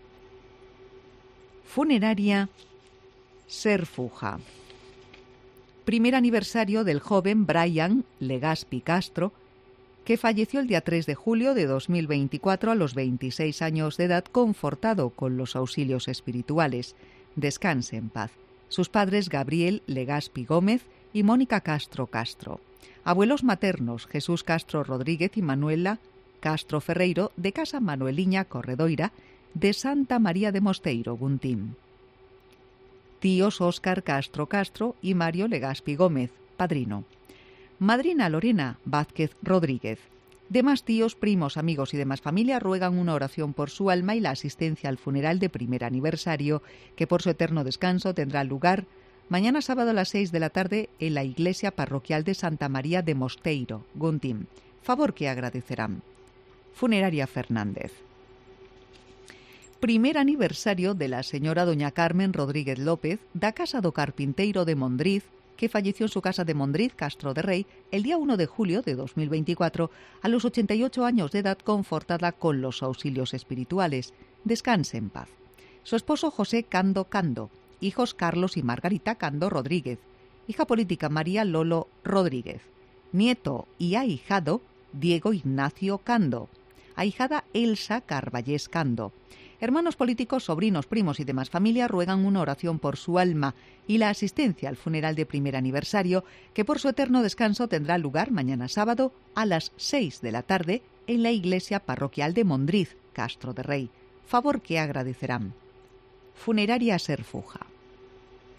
Funeraria Serfuja. Primer aniversario del joven Brian Legaspi Castro, que falleció el día tres de julio de dos mil veinticuatro a los veintiséis años de edad, confortado con los auxilios espirituales. Descanse en paz. Sus padres Gabriel Legaspi Gómez y Mónica Castro Castro. Abuelos maternos Jesús Castro Rodríguez y Manuela Castro Ferreiro, de Casa Manueliña Corredoira, de Santa María de Mosteiro, Guntín. Tíos Óscar Castro Castro y Mario Legaspi Gómez, padrino. Madrina Lorena Vázquez Rodríguez. Demás tíos, primos, amigos y demás familia ruegan una oración por su alma y la asistencia al funeral de primer aniversario, que por su eterno descanso tendrá lugar mañana sábado a las seis de la tarde en la iglesia parroquial de Santa María de Mosteiro, Guntín. Favor que agradecerán. Funeraria Fernández. Primer aniversario de la señora doña Carmen Rodríguez López, da Casa do Carpinteiro de Mondriz, que falleció en su casa de Mondriz, Castro de Rey, el día uno de julio de dos mil veinticuatro, a los ochenta y ocho años de edad, confortada con los auxilios espirituales. Descanse en paz. Su esposo José Cando Cando, hijos Carlos y Margarita Cando Rodríguez, hija política María Lolo Rodríguez, nieto y ahijado Diego Ignacio Cando, ahijada Elsa Carballés Cando. Hermanos políticos, sobrinos, primos y demás familia ruegan una oración por su alma y la asistencia al funeral de primer aniversario, que por su eterno descanso tendrá lugar mañana sábado a las seis de la tarde en la iglesia parroquial de Mondriz, Castro de Rey. Favor que agradecerán. Funeraria Serfuja.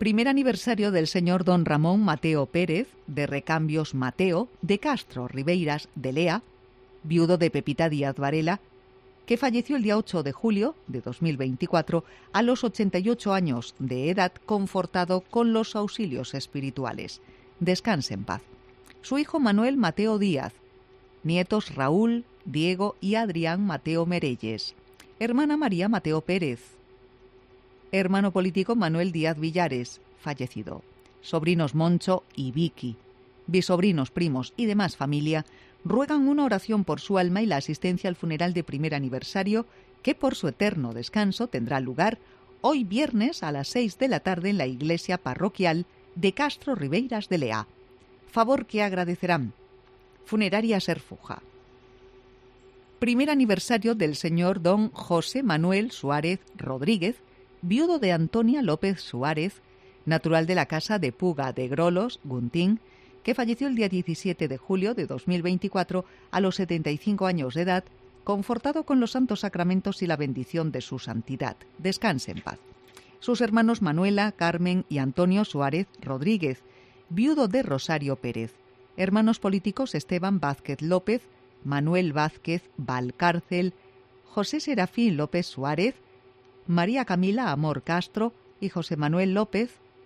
Primer aniversario del señor don Ramón Mateo Pérez, de Recambios Mateo, de Castro Ribeiras de Lea, viudo de Pepita Díaz Varela, que falleció el día ocho de julio de dos mil veinticuatro a los ochenta y ocho años de edad, confortado con los auxilios espirituales. Descanse en paz. Su hijo Manuel Mateo Díaz, nietos Raúl, Diego y Adrián Mateo Merelles, hermana María Mateo Pérez, hermano político Manuel Díaz Villares, fallecido, sobrinos Moncho y Vicky, bisobrinos, primos y demás familia, ruegan una oración por su alma y la asistencia al funeral de primer aniversario, que por su eterno descanso tendrá lugar hoy viernes a las seis de la tarde en la iglesia parroquial de Castro Ribeiras de Lea. Favor que agradecerán. Funeraria Serfuja. Primer aniversario del señor don José Manuel Suárez Rodríguez, viudo de Antonia López Suárez, natural de la casa de Puga de Grolos, Guntín, que falleció el día diecisiete de julio de dos mil veinticuatro a los setenta y cinco años de edad, confortado con los santos sacramentos y la bendición de su santidad. Descanse en paz. Sus hermanos Manuela, Carmen y Antonio Suárez Rodríguez, viudo de Rosario Pérez. Hermanos políticos Esteban Vázquez López, Manuel Vázquez Valcárcel, José Serafín López Suárez, María Camila Amor Castro y José Manuel López.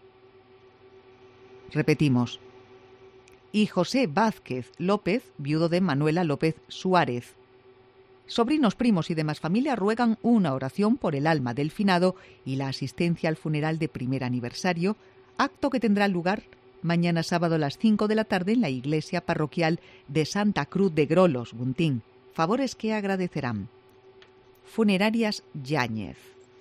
Repetimos. Y José Vázquez López, viudo de Manuela López Suárez. Sobrinos, primos y demás familia ruegan una oración por el alma del finado y la asistencia al funeral de primer aniversario, acto que tendrá lugar mañana sábado a las cinco de la tarde en la iglesia parroquial de Santa Cruz de Grolos, Guntín. Favores que agradecerán. Funerarias Yáñez.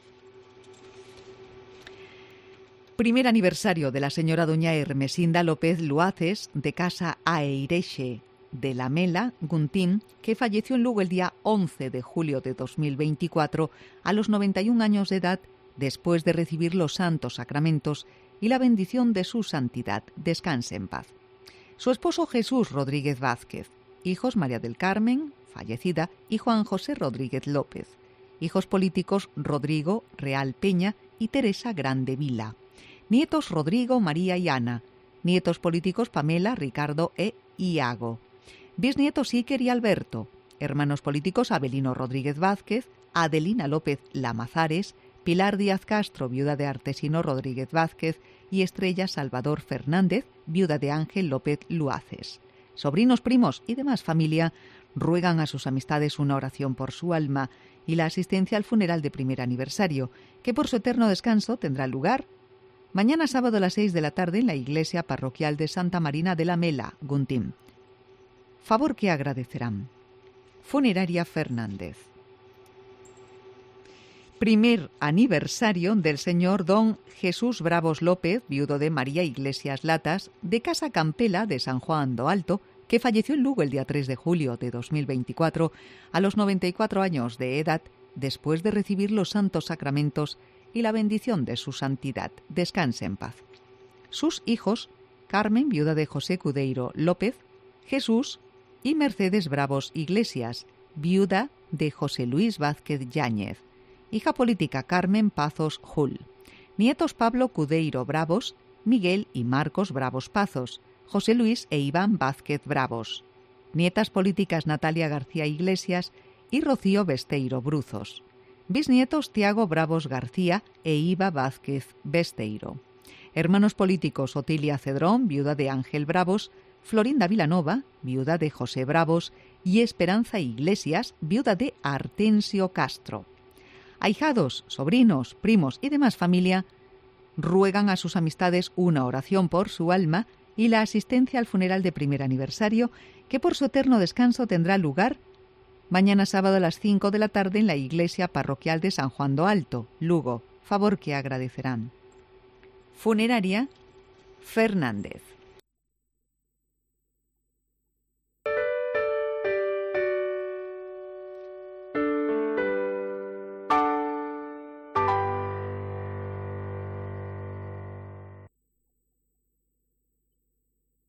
Primer aniversario de la señora doña Hermesinda López Luaces, de casa Aireche de la Mela, Guntín, que falleció en Lugo el día once de julio de dos mil veinticuatro a los noventa y un años de edad, después de recibir los santos sacramentos y la bendición de su santidad. Descanse en paz. Su esposo Jesús Rodríguez Vázquez, hijos María del Carmen, fallecida, y Juan José Rodríguez López, hijos políticos Rodrigo Real Peña y Teresa Grande Vila. Nietos Rodrigo, María y Ana. Nietos políticos Pamela, Ricardo e Iago. Bisnietos Iker y Alberto. Hermanos políticos Abelino Rodríguez Vázquez, Adelina López Lamazares, Pilar Díaz Castro, viuda de Artesino Rodríguez Vázquez, y Estrella Salvador Fernández, viuda de Ángel López Luaces. Sobrinos, primos y demás familia ruegan a sus amistades una oración por su alma y la asistencia al funeral de primer aniversario, que por su eterno descanso tendrá lugar mañana sábado a las seis de la tarde en la iglesia parroquial de Santa Marina de la Mela, Guntín. Favor que agradecerán. Funeraria Fernández. Primer aniversario del señor don Jesús Bravos López, viudo de María Iglesias Latas, de casa Campela de San Juan do Alto, que falleció en Lugo el día tres de julio de dos mil veinticuatro a los noventa y cuatro años de edad, después de recibir los santos sacramentos y la bendición de su santidad. Descanse en paz. Sus hijos, Carmen, viuda de José Cudeiro López, Jesús y Mercedes Bravos Iglesias, viuda de José Luis Vázquez Yáñez. Hija política Carmen Pazos Hull. Nietos Pablo Cudeiro Bravos, Miguel y Marcos Bravos Pazos, José Luis e Iván Vázquez Bravos. Nietas políticas Natalia García Iglesias y Rocío Besteiro Bruzos. Bisnietos Tiago Bravos García e Iva Vázquez Besteiro. Hermanos políticos Otilia Cedrón, viuda de Ángel Bravos, Florinda Vilanova, viuda de José Bravos, y Esperanza Iglesias, viuda de Artensio Castro. Ahijados, sobrinos, primos y demás familia ruegan a sus amistades una oración por su alma y la asistencia al funeral de primer aniversario, que por su eterno descanso tendrá lugar mañana sábado a las cinco de la tarde en la iglesia parroquial de San Juan do Alto, Lugo. Favor que agradecerán. Funeraria Fernández.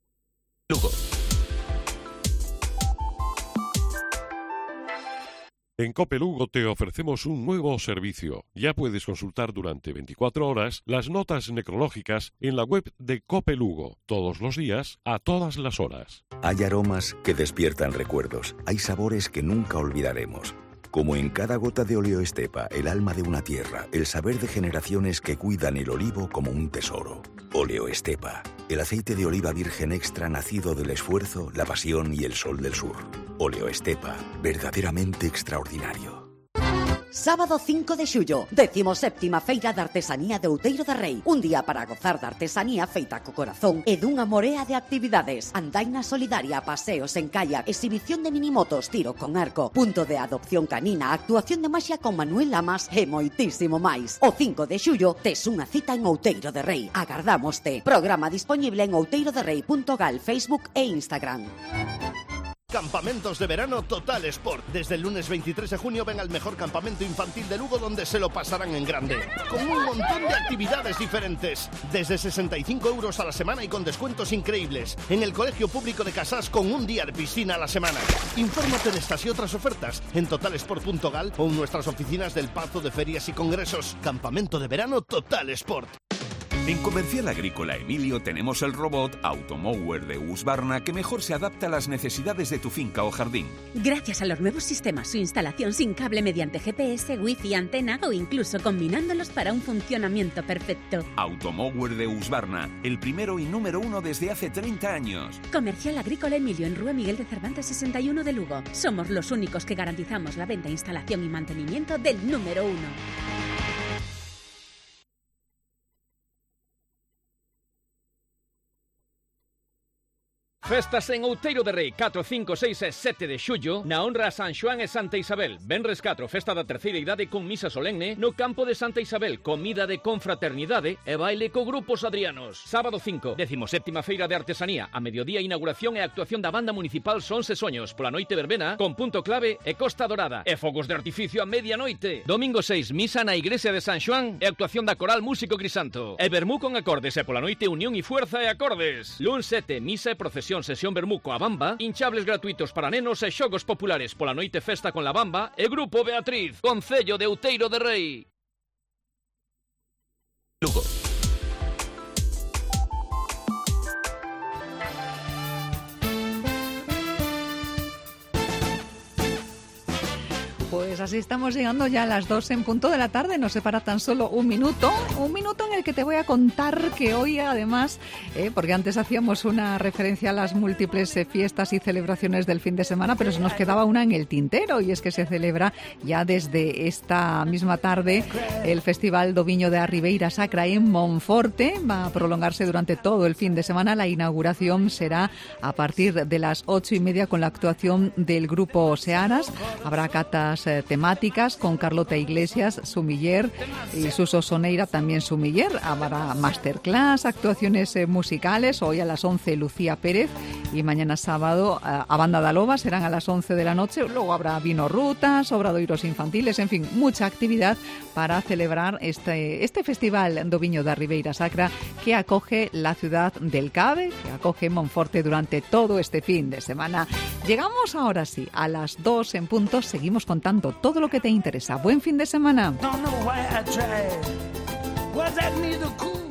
Lugo. En Cope Lugo te ofrecemos un nuevo servicio. Ya puedes consultar durante veinticuatro horas las notas necrológicas en la web de Cope Lugo, todos los días, a todas las horas. Hay aromas que despiertan recuerdos, hay sabores que nunca olvidaremos. Como en cada gota de Oleoestepa, el alma de una tierra, el saber de generaciones que cuidan el olivo como un tesoro. Oleoestepa, el aceite de oliva virgen extra nacido del esfuerzo, la pasión y el sol del sur. Oleoestepa, verdaderamente extraordinario. Sábado cinco de xullo, decimoséptima Feira de Artesanía de Outeiro de Rei. Un día para gozar da artesanía feita co corazón e dunha morea de actividades. Andaina solidaria, paseos en kayak, exhibición de minimotos, tiro con arco, punto de adopción canina, actuación de maxia con Manuel Lamas e moitísimo máis. O cinco de xullo tes unha cita en Outeiro de Rei. Agardámoste. Programa disponible en outeiroderrei punto gal, Facebook e Instagram. Campamentos de verano Total Sport. Desde el lunes veintitrés de junio ven al mejor campamento infantil de Lugo donde se lo pasarán en grande. Con un montón de actividades diferentes. Desde sesenta y cinco euros a la semana y con descuentos increíbles. En el Colegio Público de Casás con un día de piscina a la semana. Infórmate de estas y otras ofertas en totalsport punto gal o en nuestras oficinas del Pazo de Ferias y Congresos. Campamento de verano Total Sport. En Comercial Agrícola Emilio tenemos el robot Automower de Husqvarna que mejor se adapta a las necesidades de tu finca o jardín. Gracias a los nuevos sistemas, su instalación sin cable mediante G P S, Wi-Fi, antena o incluso combinándolos para un funcionamiento perfecto. Automower de Husqvarna, el primero y número uno desde hace treinta años. Comercial Agrícola Emilio en Rúa Miguel de Cervantes sesenta y uno de Lugo. Somos los únicos que garantizamos la venta, instalación y mantenimiento del número uno. Festas en Outeiro de Rei, catro, cinco, seis e sete de xullo, na honra a San Xoán e Santa Isabel. Venres catro, festa da terceira idade con misa solemne no campo de Santa Isabel, comida de confraternidade e baile co grupos adrianos. Sábado cinco, decimoséptima Feira de Artesanía, a mediodía inauguración e actuación da banda municipal Sons e Soños, pola noite verbena, con punto clave e Costa Dorada, e fogos de artificio a medianoite. Domingo seis, misa na igrexa de San Xoán e actuación da coral Músico Crisanto. E vermú con acordes e pola noite unión e fuerza e acordes. Luns sete, misa e procesión sesión vermú coa bamba, hinchables gratuitos para nenos e xogos populares pola noite festa con la bamba e Grupo Beatriz, Concello de Outeiro de Rei. Lugo. Pues así estamos llegando ya a las dos en punto de la tarde, nos separa tan solo un minuto, un minuto en el que te voy a contar que hoy además, eh, porque antes hacíamos una referencia a las múltiples eh, fiestas y celebraciones del fin de semana, pero se nos quedaba una en el tintero y es que se celebra ya desde esta misma tarde el Festival do Viño de Ribeira Sacra en Monforte, va a prolongarse durante todo el fin de semana, la inauguración será a partir de las ocho y media con la actuación del grupo Searas, habrá catas temáticas con Carlota Iglesias, Sumiller y Suso Soneira, también Sumiller. Habrá masterclass, actuaciones eh, musicales, hoy a las once Lucía Pérez y mañana sábado a, a Banda da Loba serán a las once de la noche. Luego habrá vino rutas, obradoiros infantiles, en fin, mucha actividad para celebrar este, este Festival do Viño da Ribeira Sacra que acoge la ciudad del Cabe, que acoge Monforte durante todo este fin de semana. Llegamos ahora sí a las dos en punto, seguimos contando todo lo que te interesa. Buen fin de semana.